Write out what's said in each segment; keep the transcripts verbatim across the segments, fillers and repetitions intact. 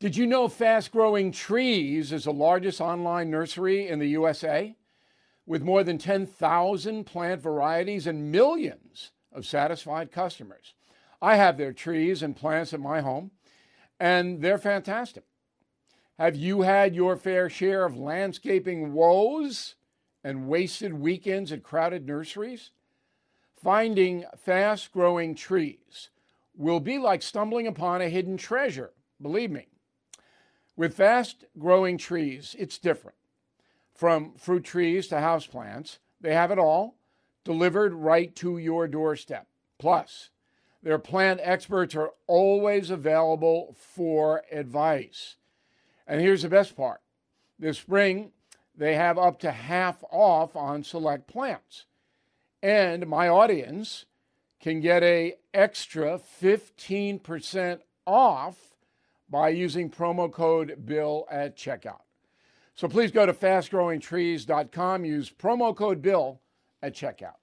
Did you know Fast Growing Trees is the largest online nursery in the U S A? With more than ten thousand plant varieties and millions of satisfied customers. I have their trees and plants at my home, and they're fantastic. Have you had your fair share of landscaping woes and wasted weekends at crowded nurseries? Finding Fast Growing Trees will be like stumbling upon a hidden treasure, believe me. With Fast Growing Trees, it's different. From fruit trees to houseplants, they have it all delivered right to your doorstep. Plus, their plant experts are always available for advice. And here's the best part. This spring, they have up to half off on select plants. And my audience can get an extra fifteen percent off by using promo code BILL at checkout. So please go to fast growing trees dot com, use promo code BILL at checkout.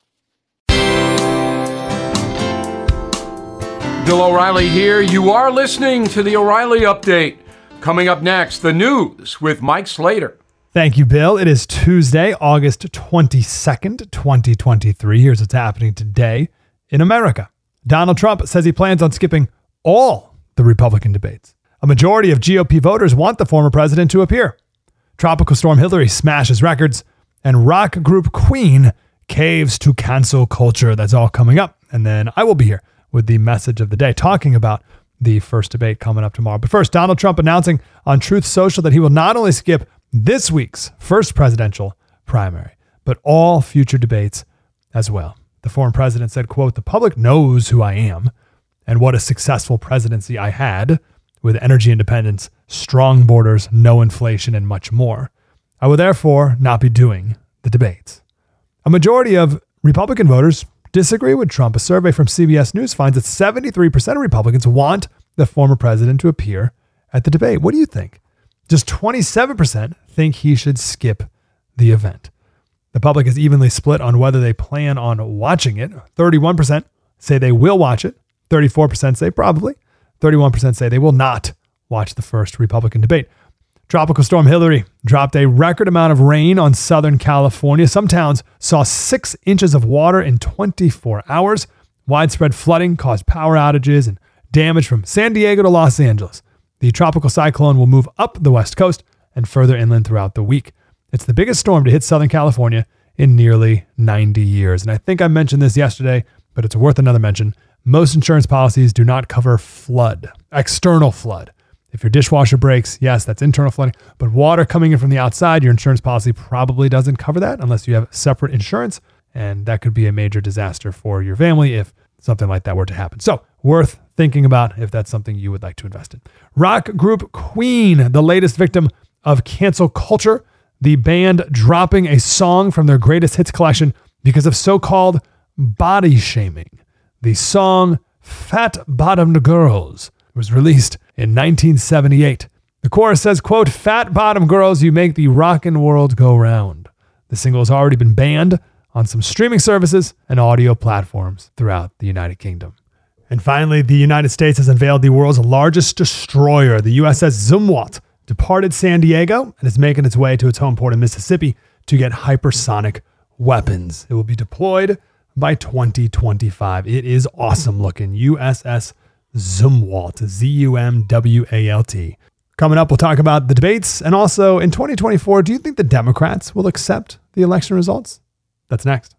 Bill O'Reilly here. You are listening to the O'Reilly Update. Coming up next, the news with Mike Slater. Thank you, Bill. It is Tuesday, August twenty-second, twenty twenty-three. Here's what's happening today in America. Donald Trump says he plans on skipping all the Republican debates. A majority of G O P voters want the former president to appear. Tropical Storm Hillary smashes records, and rock group Queen caves to cancel culture. That's all coming up. And then I will be here with the message of the day, talking about the first debate coming up tomorrow. But first, Donald Trump announcing on Truth Social that he will not only skip this week's first presidential primary, but all future debates as well. The former president said, quote, "The public knows who I am and what a successful presidency I had, with energy independence, strong borders, no inflation, and much more. I will therefore not be doing the debates." A majority of Republican voters disagree with Trump. A survey from C B S News finds that seventy-three percent of Republicans want the former president to appear at the debate. What do you think? Just twenty-seven percent think he should skip the event. The public is evenly split on whether they plan on watching it. thirty-one percent say they will watch it. thirty-four percent say probably. thirty-one percent say they will not watch the first Republican debate. Tropical Storm Hillary dropped a record amount of rain on Southern California. Some towns saw six inches of water in twenty-four hours. Widespread flooding caused power outages and damage from San Diego to Los Angeles. The tropical cyclone will move up the west coast and further inland throughout the week. It's the biggest storm to hit Southern California in nearly ninety years. And I think I mentioned this yesterday, but it's worth another mention. Most insurance policies do not cover flood, external flood. If your dishwasher breaks, yes, that's internal flooding, but water coming in from the outside, your insurance policy probably doesn't cover that unless you have separate insurance, and that could be a major disaster for your family if something like that were to happen. So, worth thinking about if that's something you would like to invest in. Rock group Queen, the latest victim of cancel culture, the band dropping a song from their greatest hits collection because of so-called body shaming. The song Fat Bottomed Girls was released in nineteen seventy-eight. The chorus says, quote, "Fat bottom girls, you make the rockin' world go round." The single has already been banned on some streaming services and audio platforms throughout the United Kingdom. And finally, the United States has unveiled the world's largest destroyer. The U S S Zumwalt departed San Diego and is making its way to its home port in Mississippi to get hypersonic weapons. It will be deployed by twenty twenty-five. It is awesome looking. U S S Zumwalt, Z U M W A L T. Coming up, we'll talk about the debates. And also, in twenty twenty-four, do you think the Democrats will accept the election results? That's next.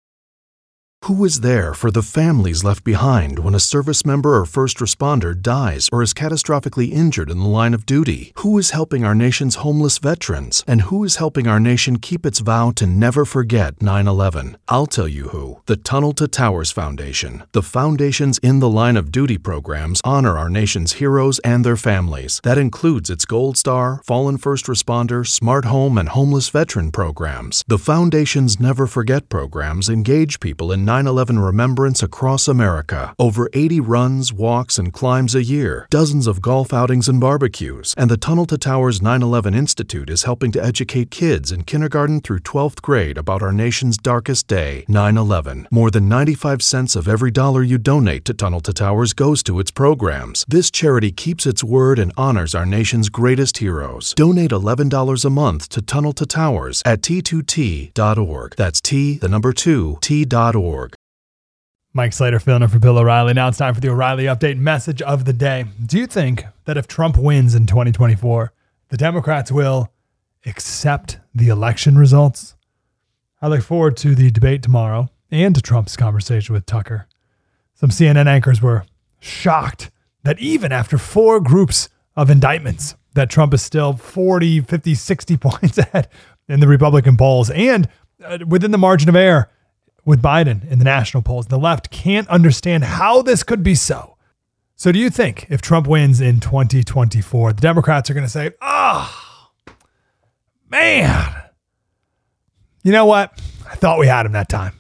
Who is there for the families left behind when a service member or first responder dies or is catastrophically injured in the line of duty? Who is helping our nation's homeless veterans? And who is helping our nation keep its vow to never forget nine eleven? I'll tell you who. The Tunnel to Towers Foundation. The foundation's In the Line of Duty programs honor our nation's heroes and their families. That includes its Gold Star, Fallen First Responder, Smart Home, and Homeless Veteran programs. The foundation's Never Forget programs engage people in nine eleven remembrance across America. Over eighty runs, walks, and climbs a year, dozens of golf outings and barbecues, and the Tunnel to Towers nine eleven Institute is helping to educate kids in kindergarten through twelfth grade about our nation's darkest day, nine eleven. More than ninety-five cents of every dollar you donate to Tunnel to Towers goes to its programs. This charity keeps its word and honors our nation's greatest heroes. Donate eleven dollars a month to Tunnel to Towers at T two T dot org. That's T, the number two, T dot org. Mike Slater filling in for Bill O'Reilly. Now it's time for the O'Reilly Update message of the day. Do you think that if Trump wins in twenty twenty-four, the Democrats will accept the election results? I look forward to the debate tomorrow and to Trump's conversation with Tucker. Some C N N anchors were shocked that even after four groups of indictments, that Trump is still forty, fifty, sixty points ahead in the Republican polls and uh, within the margin of error with Biden in the national polls. The left can't understand how this could be so. So do you think if Trump wins in twenty twenty-four, the Democrats are going to say, oh, man, you know what? I thought we had him that time.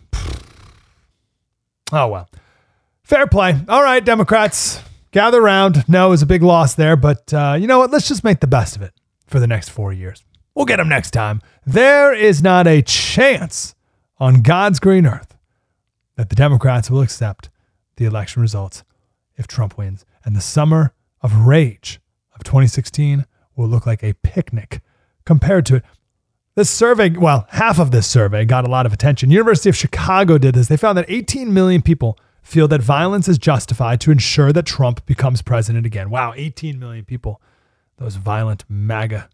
Oh, well, fair play. All right, Democrats, gather around. No, it was a big loss there, but uh, you know what? Let's just make the best of it for the next four years. We'll get him next time. There is not a chance on God's green earth that the Democrats will accept the election results if Trump wins. And the summer of rage of twenty sixteen will look like a picnic compared to it. This survey, well, half of this survey got a lot of attention. University of Chicago did this. They found that eighteen million people feel that violence is justified to ensure that Trump becomes president again. Wow, eighteen million people, those violent MAGA.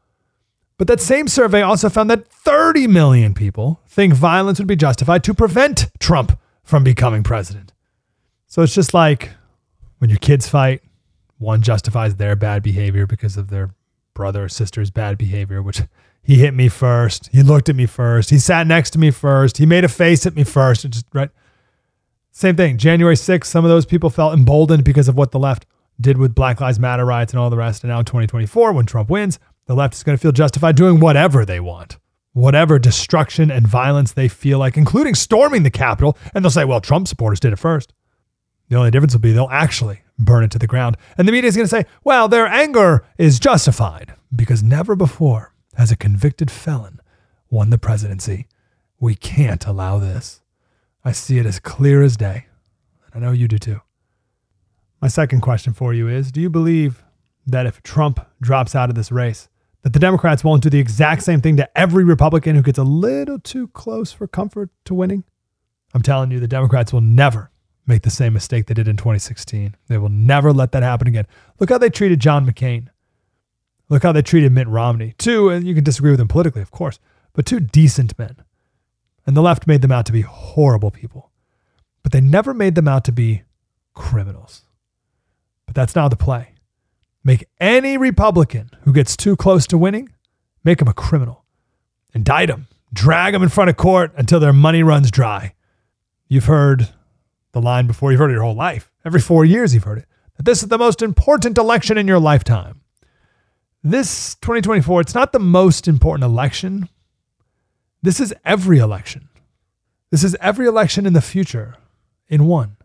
But that same survey also found that thirty million people think violence would be justified to prevent Trump from becoming president. So it's just like when your kids fight, one justifies their bad behavior because of their brother or sister's bad behavior, which he hit me first. He looked at me first. He sat next to me first. He made a face at me first. It just, right? Same thing. January sixth, some of those people felt emboldened because of what the left did with Black Lives Matter riots and all the rest. And now in twenty twenty-four, when Trump wins, the left is going to feel justified doing whatever they want, whatever destruction and violence they feel like, including storming the Capitol. And they'll say, well, Trump supporters did it first. The only difference will be they'll actually burn it to the ground. And the media is going to say, well, their anger is justified because never before has a convicted felon won the presidency. We can't allow this. I see it as clear as day. I know you do too. My second question for you is, do you believe that if Trump drops out of this race, that the Democrats won't do the exact same thing to every Republican who gets a little too close for comfort to winning? I'm telling you, the Democrats will never make the same mistake they did in twenty sixteen. They will never let that happen again. Look how they treated John McCain. Look how they treated Mitt Romney. Two, and you can disagree with them politically, of course, but two decent men. And the left made them out to be horrible people. But they never made them out to be criminals. But that's not the play. Make any Republican who gets too close to winning, make him a criminal. Indict him. Drag him in front of court until their money runs dry. You've heard the line before. You've heard it your whole life. Every four years you've heard it. That this is the most important election in your lifetime. This twenty twenty-four, it's not the most important election. This is every election. This is every election in the future in one.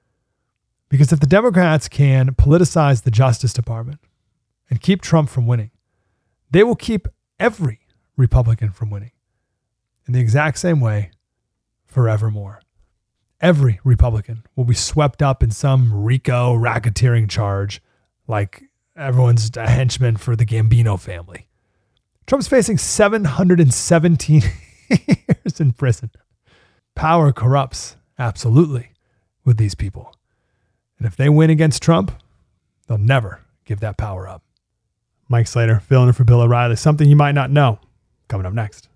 Because if the Democrats can politicize the Justice Department and keep Trump from winning, they will keep every Republican from winning in the exact same way forevermore. Every Republican will be swept up in some RICO racketeering charge like everyone's a henchman for the Gambino family. Trump's facing seven hundred seventeen years in prison. Power corrupts, absolutely, with these people. And if they win against Trump, they'll never give that power up. Mike Slater, filling in for Bill O'Reilly. Something you might not know. Coming up next.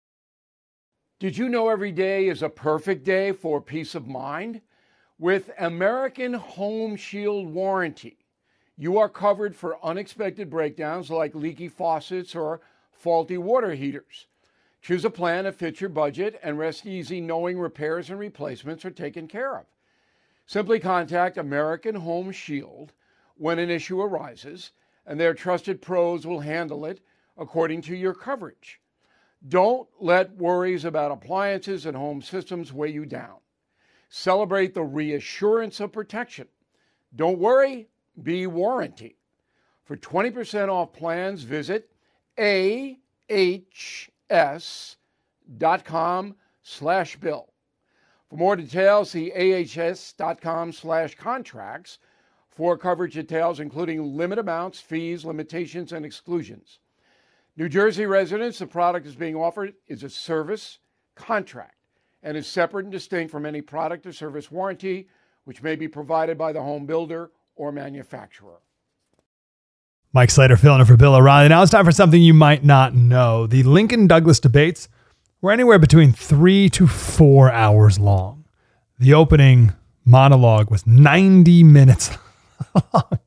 Did you know every day is a perfect day for peace of mind? With American Home Shield Warranty, you are covered for unexpected breakdowns like leaky faucets or faulty water heaters. Choose a plan that fits your budget and rest easy knowing repairs and replacements are taken care of. Simply contact American Home Shield when an issue arises, and their trusted pros will handle it according to your coverage. Don't let worries about appliances and home systems weigh you down. Celebrate the reassurance of protection. Don't worry, be warranty. For twenty percent off plans, visit ahs.com slash bill. For more details, see ahs.com slash contracts for coverage details, including limit amounts, fees, limitations, and exclusions. New Jersey residents, the product is being offered is a service contract and is separate and distinct from any product or service warranty, which may be provided by the home builder or manufacturer. Mike Slater filling in for Bill O'Reilly. Now it's time for something you might not know. The Lincoln-Douglas debates were anywhere between three to four hours long. The opening monologue was ninety minutes long.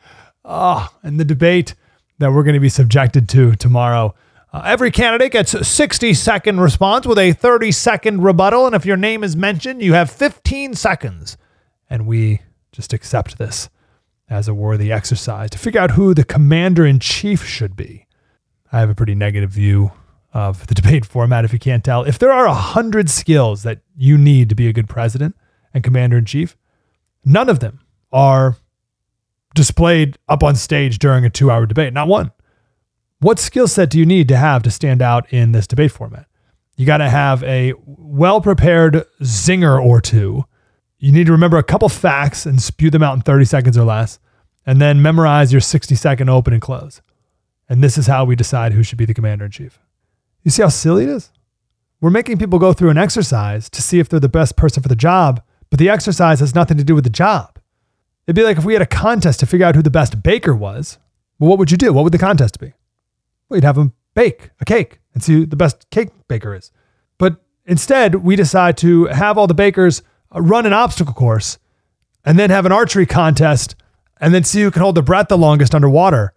Oh, and the debate that we're going to be subjected to tomorrow. Uh, every candidate gets a sixty second response with a thirty second rebuttal. And if your name is mentioned, you have fifteen seconds. And we just accept this as a worthy exercise to figure out who the commander-in-chief should be. I have a pretty negative view of the debate format, if you can't tell. If there are a hundred skills that you need to be a good president and commander-in-chief, none of them are displayed up on stage during a two-hour debate. Not one. What skill set do you need to have to stand out in this debate format? You got to have a well-prepared zinger or two. You need to remember a couple facts and spew them out in thirty seconds or less, and then memorize your sixty second open and close. And this is how we decide who should be the commander-in-chief. You see how silly it is? We're making people go through an exercise to see if they're the best person for the job, but the exercise has nothing to do with the job. It'd be like if we had a contest to figure out who the best baker was. Well, what would you do? What would the contest be? Well, you'd have them bake a cake and see who the best cake baker is. But instead, we decide to have all the bakers run an obstacle course and then have an archery contest and then see who can hold their breath the longest underwater.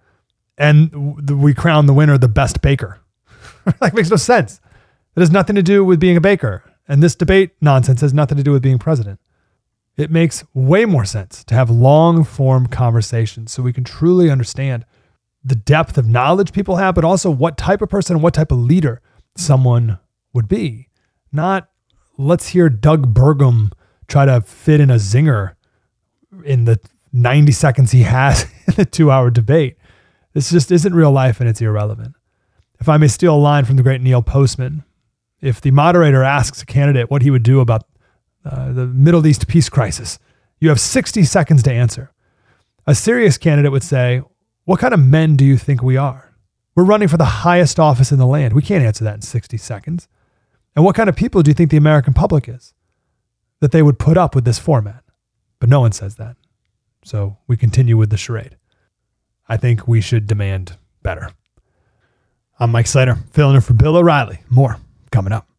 And we crown the winner the best baker. That makes no sense. It has nothing to do with being a baker. And this debate nonsense has nothing to do with being president. It makes way more sense to have long form conversations so we can truly understand the depth of knowledge people have, but also what type of person and what type of leader someone would be. Not let's hear Doug Burgum try to fit in a zinger in the ninety seconds he has in the two hour debate. This just isn't real life and it's irrelevant. If I may steal a line from the great Neil Postman, if the moderator asks a candidate what he would do about uh, the Middle East peace crisis, you have sixty seconds to answer. A serious candidate would say, what kind of men do you think we are? We're running for the highest office in the land. We can't answer that in sixty seconds. And what kind of people do you think the American public is that they would put up with this format? But no one says that. So we continue with the charade. I think we should demand better. I'm Mike Slater, filling in for Bill O'Reilly. More coming up.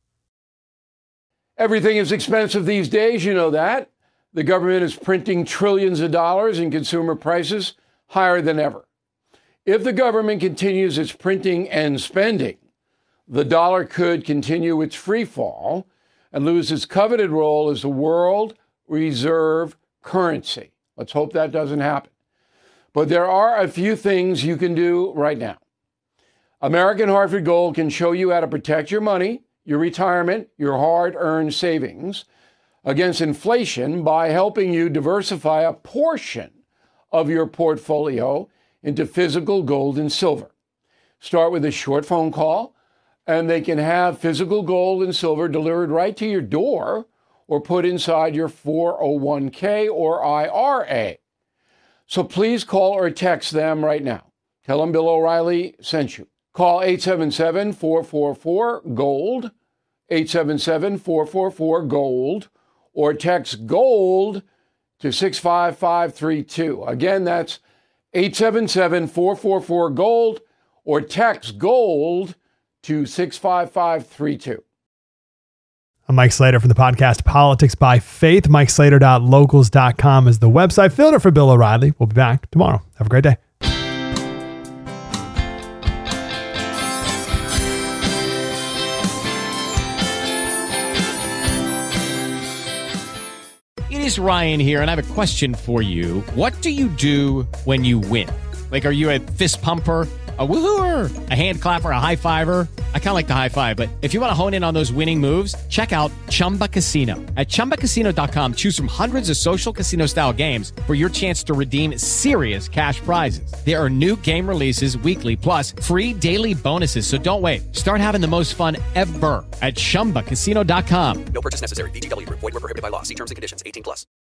Everything is expensive these days, you know that. The government is printing trillions of dollars and consumer prices higher than ever. If the government continues its printing and spending, the dollar could continue its free fall and lose its coveted role as the world reserve currency. Let's hope that doesn't happen. But there are a few things you can do right now. American Hartford Gold can show you how to protect your money, your retirement, your hard-earned savings against inflation by helping you diversify a portion of your portfolio into physical gold and silver. Start with a short phone call, and they can have physical gold and silver delivered right to your door or put inside your four oh one k or I R A. So please call or text them right now. Tell them Bill O'Reilly sent you. Call eight seven seven, four four four, GOLD, eight seven seven, four four four, GOLD, or text GOLD to six five five three two. Again, that's eight seven seven, four four four, GOLD, or text GOLD to six five five three two. I'm Mike Slater from the podcast Politics by Faith. Mike Slater dot locals dot com is the website. Filter for Bill O'Reilly. We'll be back tomorrow. Have a great day. It is Ryan here, and I have a question for you. What do you do when you win? Like, are you a fist pumper? A woo-hooer, a hand clapper, a high fiver. I kind of like the high five, but if you want to hone in on those winning moves, check out Chumba Casino. At chumba casino dot com, choose from hundreds of social casino style games for your chance to redeem serious cash prizes. There are new game releases weekly, plus free daily bonuses. So don't wait. Start having the most fun ever at chumba casino dot com. No purchase necessary. V G W Group. Void where prohibited by law. See terms and conditions. eighteen plus.